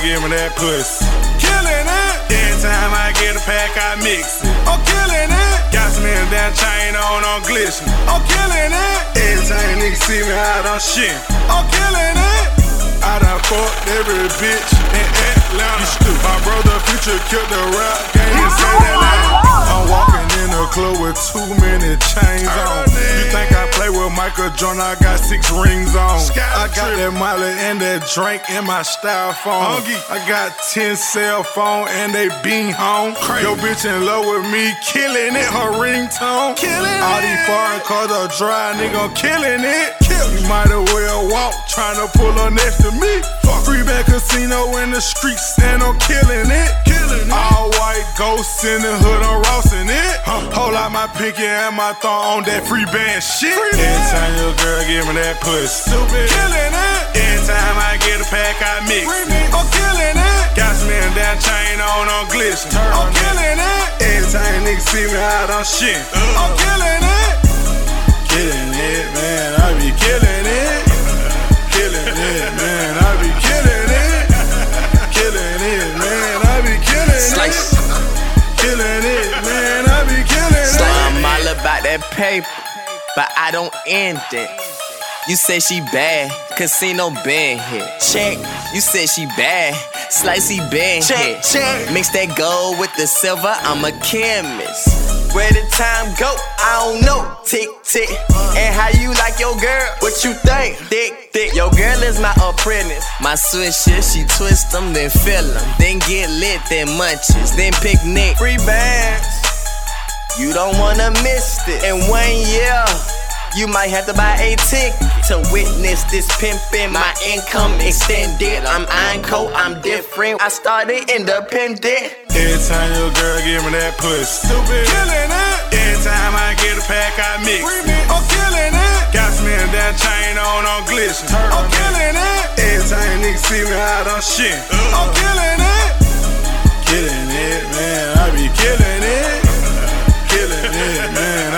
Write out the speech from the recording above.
give me that pussy. Killing it. Every time I get a pack, I mix it. I'm killing it. Got some in that chain on glistening. I'm killing it. Every time niggas see me out on shit, I'm killing it. I done fucked every bitch in Atlanta. My brother Future killed the rap game and say that line. I'm walking in the club with too many chains on. You think I play with Michael Jordan? I got 6 rings on. I got that Molly and that drink in my styrofoam. I got 10 cell phone and they beam home. Yo bitch in love with me, killing it, her ringtone. All these foreign cars are dry, nigga, I'm killing it. You might as well walk, tryna pull her next to me. Free band casino in the streets and I'm killing it. All white ghosts in the hood, I'm rossing it. Hold out my pinky and my thumb on that free band shit. Every time your girl give me that pussy, stupid. Killing it. Every time I get a pack, I mix it. I'm killing it. Got some in that chain on glistening. I'm killing it. Every time niggas see me out on shit, I'm killing it. Killing it, man, I be killing it. Killing it, man, I be killing it. Killing it, man, I be killing it. Slice. Killing it, man, I be killing it. I'm all about that paper, but I don't end it. You say she bad, casino been hit. Check. You said she bad, Slicey been hit. Check. Mix that gold with the silver, I'm a chemist. Where the time go, I don't know. Tick, tick. And how you like your girl? What you think? Thick, thick. Your girl is my apprentice. My swisher, she twist them, then fill them. Then get lit, then munches, then picnic. Free bands. You don't wanna miss it. In 1 year, you might have to buy a ticket to witness this pimpin'. My income extended. I'm Ironco, I'm different. I started independent. Every time your girl give me that pussy, stupid. Killing it. Every time I get a pack, I mix it. I'm killing it. Got some in that chain on glistening. I'm killing it. Every time niggas see me out on shit, I'm killing it. Killing it, man, I be killing it. Killing it, man.